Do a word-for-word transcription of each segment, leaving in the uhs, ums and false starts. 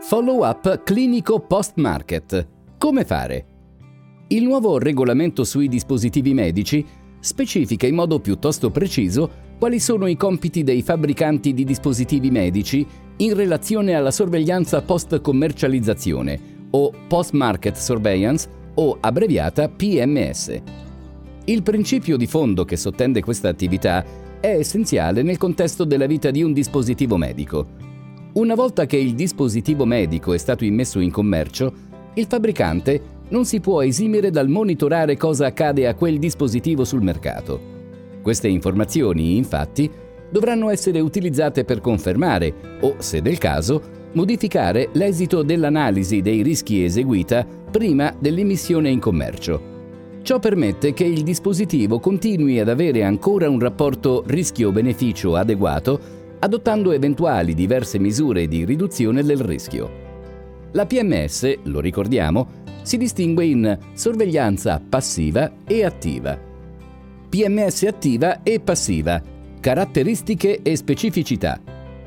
Follow-up clinico post-market. Come fare? Il nuovo regolamento sui dispositivi medici specifica in modo piuttosto preciso quali sono i compiti dei fabbricanti di dispositivi medici in relazione alla sorveglianza post-commercializzazione o post-market surveillance o abbreviata P M S. Il principio di fondo che sottende questa attività è essenziale nel contesto della vita di un dispositivo medico. Una volta che il dispositivo medico è stato immesso in commercio, il fabbricante non si può esimere dal monitorare cosa accade a quel dispositivo sul mercato. Queste informazioni, infatti, dovranno essere utilizzate per confermare o, se del caso, modificare l'esito dell'analisi dei rischi eseguita prima dell'immissione in commercio. Ciò permette che il dispositivo continui ad avere ancora un rapporto rischio-beneficio adeguato, adottando eventuali diverse misure di riduzione del rischio. La P M S, lo ricordiamo, si distingue in sorveglianza passiva e attiva. P M S attiva e passiva, caratteristiche e specificità.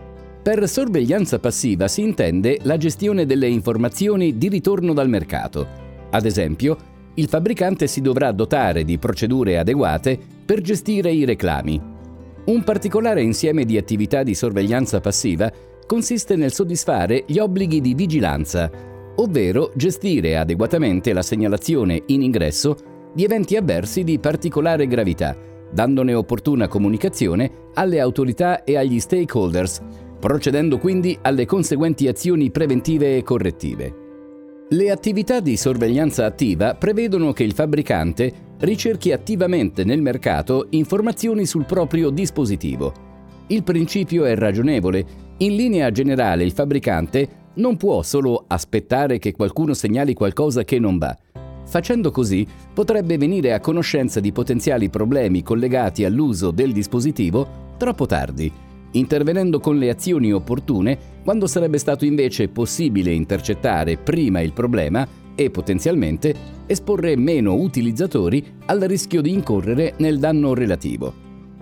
Per sorveglianza passiva si intende la gestione delle informazioni di ritorno dal mercato. Ad esempio, il fabbricante si dovrà dotare di procedure adeguate per gestire i reclami. Un particolare insieme di attività di sorveglianza passiva consiste nel soddisfare gli obblighi di vigilanza, ovvero gestire adeguatamente la segnalazione in ingresso di eventi avversi di particolare gravità, dandone opportuna comunicazione alle autorità e agli stakeholders, procedendo quindi alle conseguenti azioni preventive e correttive. Le attività di sorveglianza attiva prevedono che il fabbricante ricerchi attivamente nel mercato informazioni sul proprio dispositivo. Il principio è ragionevole. In linea generale il fabbricante non può solo aspettare che qualcuno segnali qualcosa che non va. Facendo così potrebbe venire a conoscenza di potenziali problemi collegati all'uso del dispositivo troppo tardi, intervenendo con le azioni opportune quando sarebbe stato invece possibile intercettare prima il problema e potenzialmente esporre meno utilizzatori al rischio di incorrere nel danno relativo.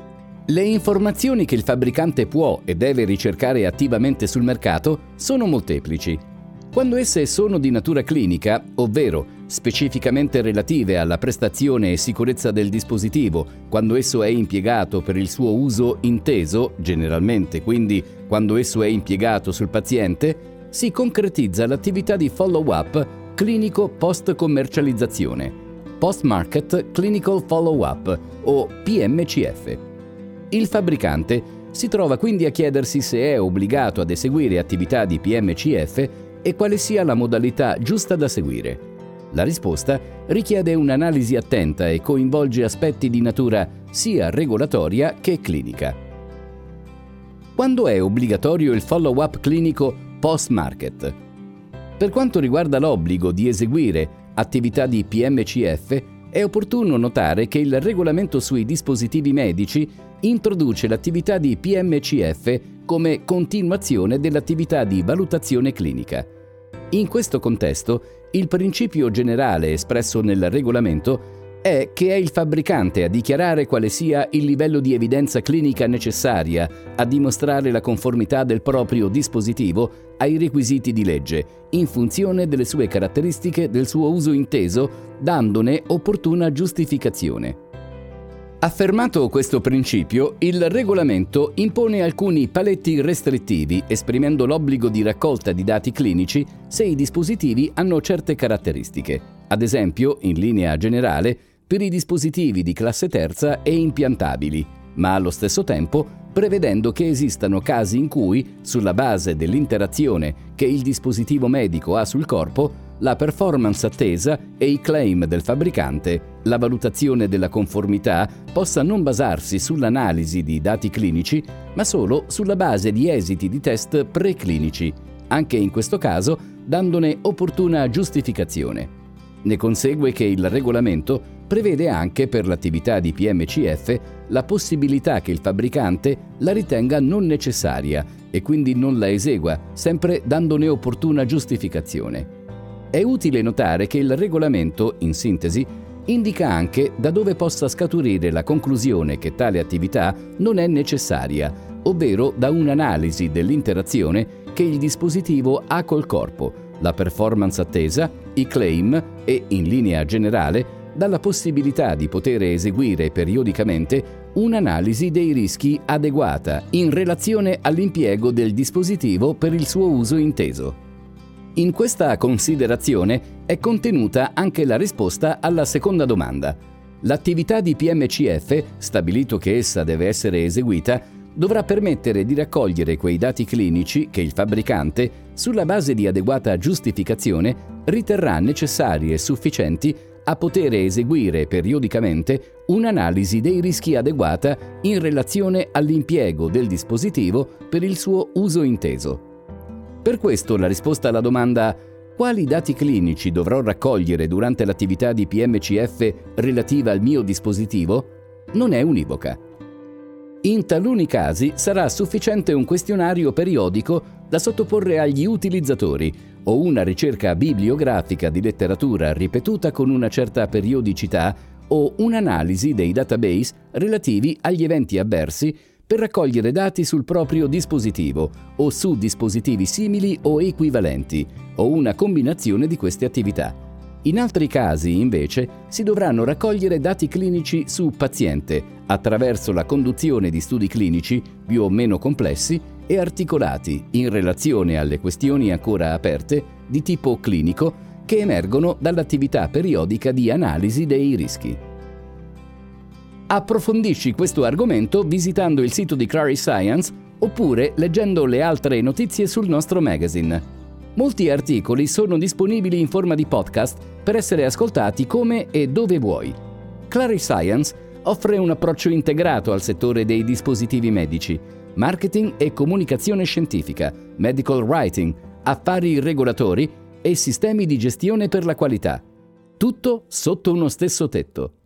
Le informazioni che il fabbricante può e deve ricercare attivamente sul mercato sono molteplici. Quando esse sono di natura clinica, ovvero specificamente relative alla prestazione e sicurezza del dispositivo, quando esso è impiegato per il suo uso inteso, generalmente quindi quando esso è impiegato sul paziente, si concretizza l'attività di follow-up clinico post-commercializzazione, post-market clinical follow-up o P M C F. Il fabbricante si trova quindi a chiedersi se è obbligato ad eseguire attività di P M C F e quale sia la modalità giusta da seguire. La risposta richiede un'analisi attenta e coinvolge aspetti di natura sia regolatoria che clinica. Quando è obbligatorio il follow-up clinico post-market? Per quanto riguarda l'obbligo di eseguire attività di P M C F, è opportuno notare che il regolamento sui dispositivi medici introduce l'attività di P M C F come continuazione dell'attività di valutazione clinica. In questo contesto, il principio generale espresso nel regolamento è che è il fabbricante a dichiarare quale sia il livello di evidenza clinica necessaria a dimostrare la conformità del proprio dispositivo ai requisiti di legge, in funzione delle sue caratteristiche del suo uso inteso, dandone opportuna giustificazione. Affermato questo principio, il regolamento impone alcuni paletti restrittivi, esprimendo l'obbligo di raccolta di dati clinici se i dispositivi hanno certe caratteristiche. Ad esempio, in linea generale, per i dispositivi di classe terza e impiantabili, ma allo stesso tempo prevedendo che esistano casi in cui, sulla base dell'interazione che il dispositivo medico ha sul corpo, la performance attesa e i claim del fabbricante, la valutazione della conformità possa non basarsi sull'analisi di dati clinici, ma solo sulla base di esiti di test preclinici, anche in questo caso dandone opportuna giustificazione. Ne consegue che il regolamento prevede anche per l'attività di P M C F la possibilità che il fabbricante la ritenga non necessaria e quindi non la esegua, sempre dandone opportuna giustificazione. È utile notare che il regolamento, in sintesi, indica anche da dove possa scaturire la conclusione che tale attività non è necessaria, ovvero da un'analisi dell'interazione che che il dispositivo ha col corpo, la performance attesa, i claim e, in linea generale, dalla possibilità di poter eseguire periodicamente un'analisi dei rischi adeguata in relazione all'impiego del dispositivo per il suo uso inteso. In questa considerazione è contenuta anche la risposta alla seconda domanda. L'attività di P M C F, stabilito che essa deve essere eseguita, dovrà permettere di raccogliere quei dati clinici che il fabbricante, sulla base di adeguata giustificazione, riterrà necessari e sufficienti a poter eseguire periodicamente un'analisi dei rischi adeguata in relazione all'impiego del dispositivo per il suo uso inteso. Per questo la risposta alla domanda «Quali dati clinici dovrò raccogliere durante l'attività di P M C F relativa al mio dispositivo?» non è univoca. In taluni casi sarà sufficiente un questionario periodico da sottoporre agli utilizzatori o una ricerca bibliografica di letteratura ripetuta con una certa periodicità o un'analisi dei database relativi agli eventi avversi per raccogliere dati sul proprio dispositivo o su dispositivi simili o equivalenti o una combinazione di queste attività. In altri casi, invece, si dovranno raccogliere dati clinici su paziente attraverso la conduzione di studi clinici più o meno complessi e articolati in relazione alle questioni ancora aperte di tipo clinico che emergono dall'attività periodica di analisi dei rischi. Approfondisci questo argomento visitando il sito di Claris Science oppure leggendo le altre notizie sul nostro magazine. Molti articoli sono disponibili in forma di podcast per essere ascoltati come e dove vuoi. Claris Science offre un approccio integrato al settore dei dispositivi medici, marketing e comunicazione scientifica, medical writing, affari regolatori e sistemi di gestione per la qualità. Tutto sotto uno stesso tetto.